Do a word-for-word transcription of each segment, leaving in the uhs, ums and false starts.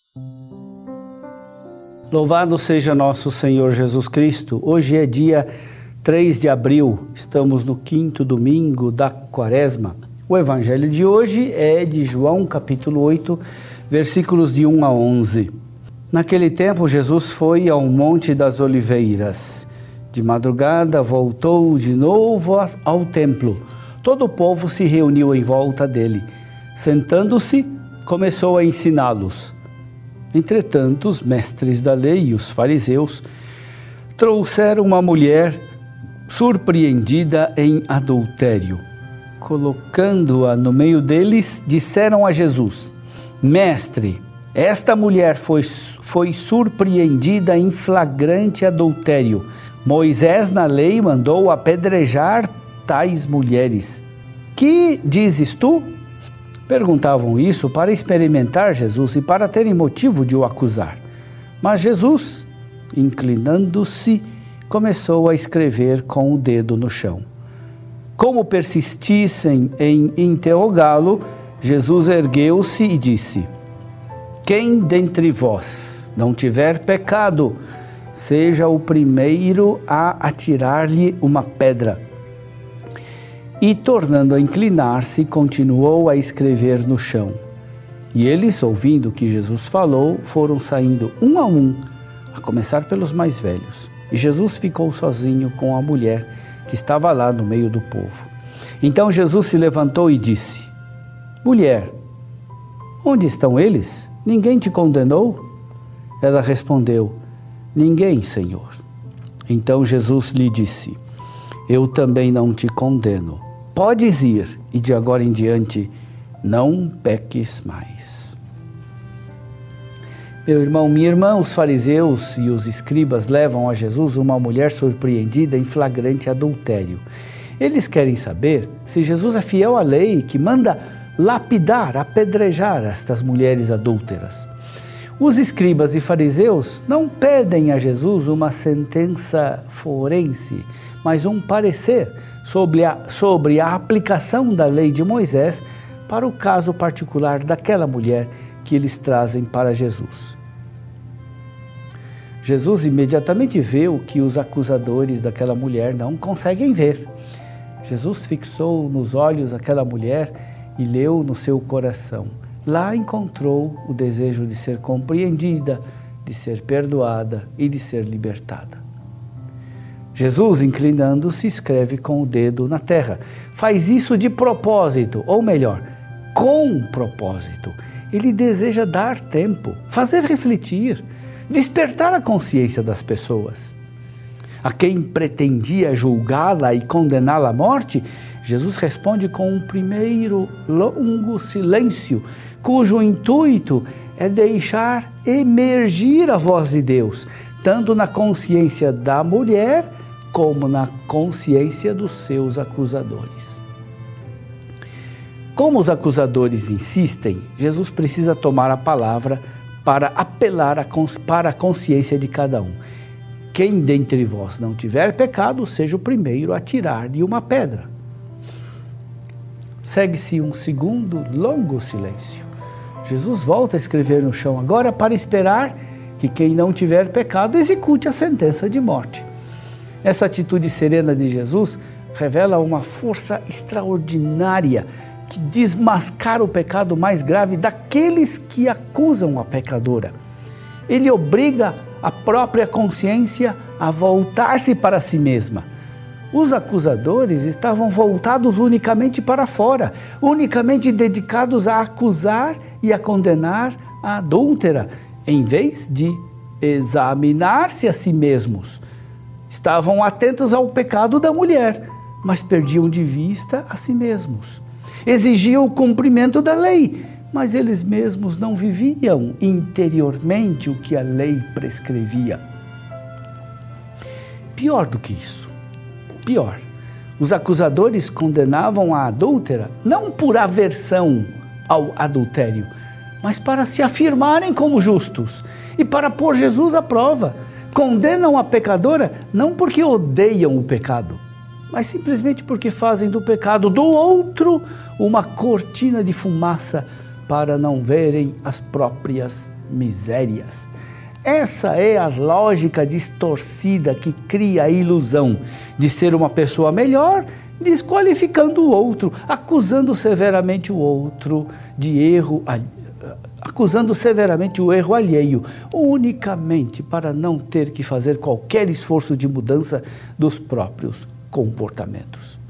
Louvado seja nosso Senhor Jesus Cristo. Hoje é dia três de abril, estamos no quinto domingo da Quaresma. O evangelho de hoje é de João, capítulo oito, versículos de um a onze. Naquele tempo, Jesus foi ao Monte das Oliveiras. De madrugada, voltou de novo ao templo. Todo o povo se reuniu em volta dele. Sentando-se, começou a ensiná-los. Entretanto, os mestres da lei e os fariseus trouxeram uma mulher surpreendida em adultério. Colocando-a no meio deles, disseram a Jesus: Mestre, esta mulher foi, foi surpreendida em flagrante adultério. Moisés na lei mandou apedrejar tais mulheres. Que dizes tu? Perguntavam isso para experimentar Jesus e para terem motivo de o acusar. Mas Jesus, inclinando-se, começou a escrever com o dedo no chão. Como persistissem em interrogá-lo, Jesus ergueu-se e disse: Quem dentre vós não tiver pecado, seja o primeiro a atirar-lhe uma pedra. E, tornando a inclinar-se, continuou a escrever no chão. E eles, ouvindo o que Jesus falou, foram saindo um a um, a começar pelos mais velhos. E Jesus ficou sozinho com a mulher que estava lá no meio do povo. Então Jesus se levantou e disse: Mulher, onde estão eles? Ninguém te condenou? Ela respondeu: Ninguém, Senhor. Então Jesus lhe disse: Eu também não te condeno. Podes ir, e de agora em diante não peques mais. Meu irmão, minha irmã, os fariseus e os escribas levam a Jesus uma mulher surpreendida em flagrante adultério. Eles querem saber se Jesus é fiel à lei que manda lapidar, apedrejar estas mulheres adúlteras. Os escribas e fariseus não pedem a Jesus uma sentença forense, mas um parecer sobre a, sobre a aplicação da lei de Moisés para o caso particular daquela mulher que eles trazem para Jesus. Jesus imediatamente vê o que os acusadores daquela mulher não conseguem ver. Jesus fixou nos olhos aquela mulher e leu no seu coração. Lá encontrou o desejo de ser compreendida, de ser perdoada e de ser libertada. Jesus, inclinando-se, escreve com o dedo na terra. Faz isso de propósito, ou melhor, com propósito. Ele deseja dar tempo, fazer refletir, despertar a consciência das pessoas. A quem pretendia julgá-la e condená-la à morte, Jesus responde com um primeiro longo silêncio, cujo intuito é deixar emergir a voz de Deus, tanto na consciência da mulher, como na consciência dos seus acusadores. Como os acusadores insistem, Jesus precisa tomar a palavra para apelar a cons- para a consciência de cada um. Quem dentre vós não tiver pecado, seja o primeiro a tirar-lhe uma pedra. Segue-se um segundo longo silêncio. Jesus volta a escrever no chão, agora para esperar que quem não tiver pecado execute a sentença de morte. Essa atitude serena de Jesus revela uma força extraordinária que desmascara o pecado mais grave daqueles que acusam a pecadora. Ele obriga a própria consciência a voltar-se para si mesma. Os acusadores estavam voltados unicamente para fora, unicamente dedicados a acusar e a condenar a adúltera, em vez de examinar-se a si mesmos. Estavam atentos ao pecado da mulher, mas perdiam de vista a si mesmos. Exigiam o cumprimento da lei, mas eles mesmos não viviam interiormente o que a lei prescrevia. Pior do que isso, pior, os acusadores condenavam a adúltera não por aversão ao adultério, mas para se afirmarem como justos e para pôr Jesus à prova. Condenam a pecadora não porque odeiam o pecado, mas simplesmente porque fazem do pecado do outro uma cortina de fumaça para não verem as próprias misérias. Essa é a lógica distorcida que cria a ilusão de ser uma pessoa melhor, desqualificando o outro, acusando severamente o outro de erro, acusando severamente o erro alheio, unicamente para não ter que fazer qualquer esforço de mudança dos próprios comportamentos.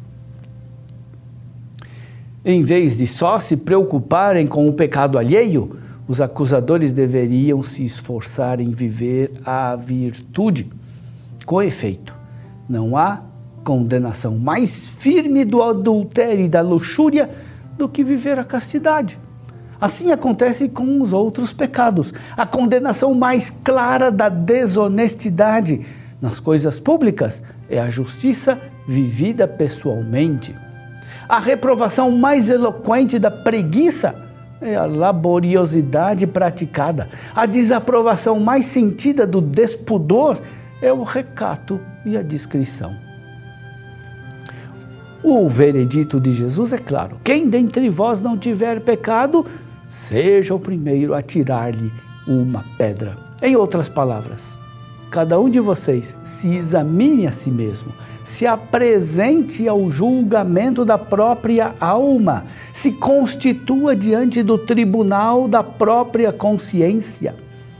Em vez de só se preocuparem com o pecado alheio, os acusadores deveriam se esforçar em viver a virtude. Com efeito, não há condenação mais firme do adultério e da luxúria do que viver a castidade. Assim acontece com os outros pecados. A condenação mais clara da desonestidade nas coisas públicas é a justiça vivida pessoalmente. A reprovação mais eloquente da preguiça é a laboriosidade praticada. A desaprovação mais sentida do despudor é o recato e a discrição. O veredito de Jesus é claro: quem dentre vós não tiver pecado, seja o primeiro a tirar-lhe uma pedra. Em outras palavras, cada um de vocês se examine a si mesmo, se apresente ao julgamento da própria alma, se constitua diante do tribunal da própria consciência.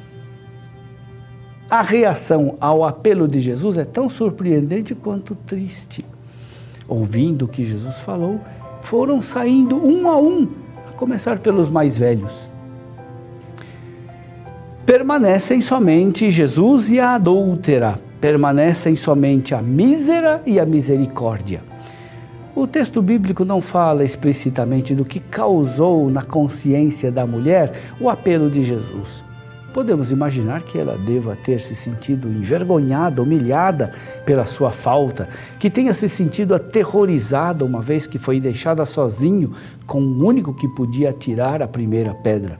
A reação ao apelo de Jesus é tão surpreendente quanto triste. Ouvindo o que Jesus falou, foram saindo um a um, a começar pelos mais velhos. Permanecem somente Jesus e a adúltera, permanecem somente a mísera e a misericórdia. O texto bíblico não fala explicitamente do que causou na consciência da mulher o apelo de Jesus. Podemos imaginar que ela deva ter se sentido envergonhada, humilhada pela sua falta, que tenha se sentido aterrorizada uma vez que foi deixada sozinho com o único que podia atirar a primeira pedra.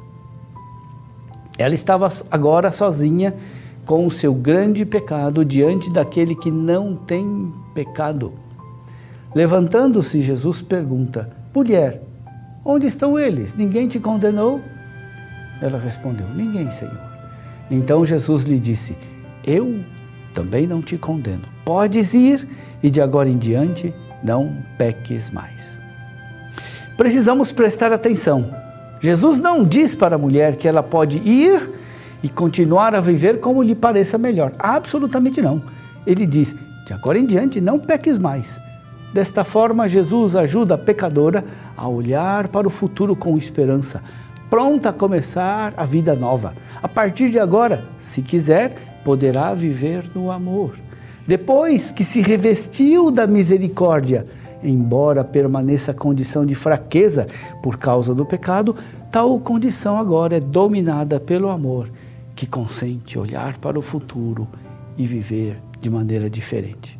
Ela estava agora sozinha com o seu grande pecado diante daquele que não tem pecado. Levantando-se, Jesus pergunta: mulher, onde estão eles? Ninguém te condenou? Ela respondeu: ninguém, Senhor. Então Jesus lhe disse: eu também não te condeno. Podes ir e de agora em diante não peques mais. Precisamos prestar atenção. Jesus não diz para a mulher que ela pode ir e continuar a viver como lhe pareça melhor. Absolutamente não. Ele diz: de agora em diante não peques mais. Desta forma, Jesus ajuda a pecadora a olhar para o futuro com esperança, pronta a começar a vida nova. A partir de agora, se quiser, poderá viver no amor. Depois que se revestiu da misericórdia, embora permaneça a condição de fraqueza por causa do pecado, tal condição agora é dominada pelo amor, que consente olhar para o futuro e viver de maneira diferente.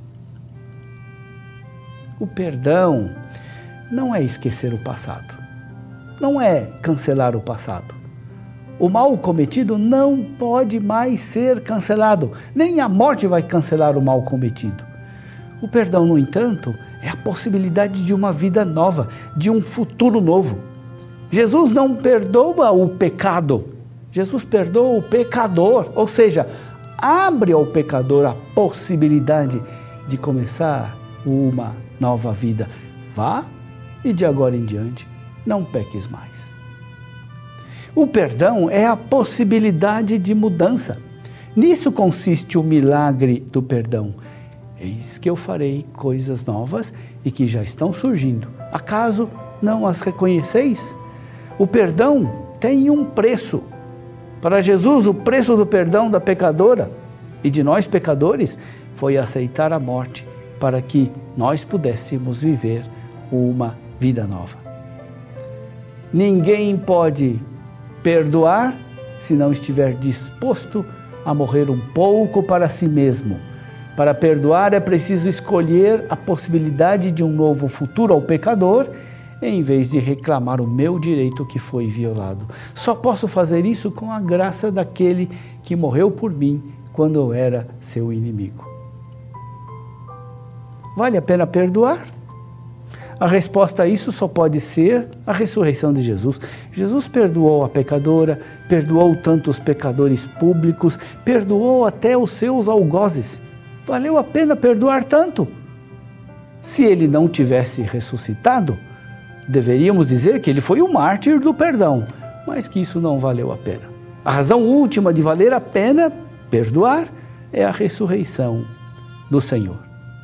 O perdão não é esquecer o passado, não é cancelar o passado. O mal cometido não pode mais ser cancelado, nem a morte vai cancelar o mal cometido. O perdão, no entanto, é a possibilidade de uma vida nova, de um futuro novo. Jesus não perdoa o pecado, Jesus perdoa o pecador, ou seja, abre ao pecador a possibilidade de começar uma nova vida. Vá e de agora em diante não peques mais. O perdão é a possibilidade de mudança. Nisso consiste o milagre do perdão. Eis que eu farei coisas novas e que já estão surgindo. Acaso não as reconheceis? O perdão tem um preço. Para Jesus, o preço do perdão da pecadora e de nós pecadores foi aceitar a morte para que nós pudéssemos viver uma vida nova. Ninguém pode perdoar se não estiver disposto a morrer um pouco para si mesmo. Para perdoar é preciso escolher a possibilidade de um novo futuro ao pecador, em vez de reclamar o meu direito que foi violado. Só posso fazer isso com a graça daquele que morreu por mim quando eu era seu inimigo. Vale a pena perdoar? A resposta a isso só pode ser a ressurreição de Jesus. Jesus perdoou a pecadora, perdoou tantos pecadores públicos, perdoou até os seus algozes. Valeu a pena perdoar tanto? Se ele não tivesse ressuscitado, deveríamos dizer que ele foi o mártir do perdão, mas que isso não valeu a pena. A razão última de valer a pena perdoar é a ressurreição do Senhor.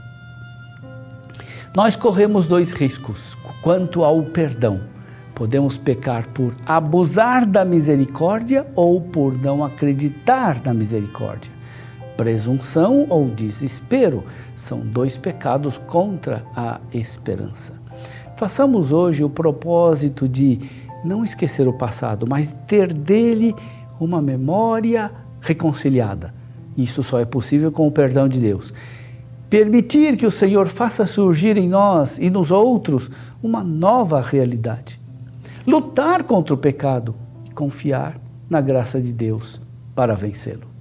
Nós corremos dois riscos quanto ao perdão. Podemos pecar por abusar da misericórdia ou por não acreditar na misericórdia. Presunção ou desespero são dois pecados contra a esperança. Façamos hoje o propósito de não esquecer o passado, mas ter dele uma memória reconciliada. Isso só é possível com o perdão de Deus. Permitir que o Senhor faça surgir em nós e nos outros uma nova realidade. Lutar contra o pecado e confiar na graça de Deus para vencê-lo.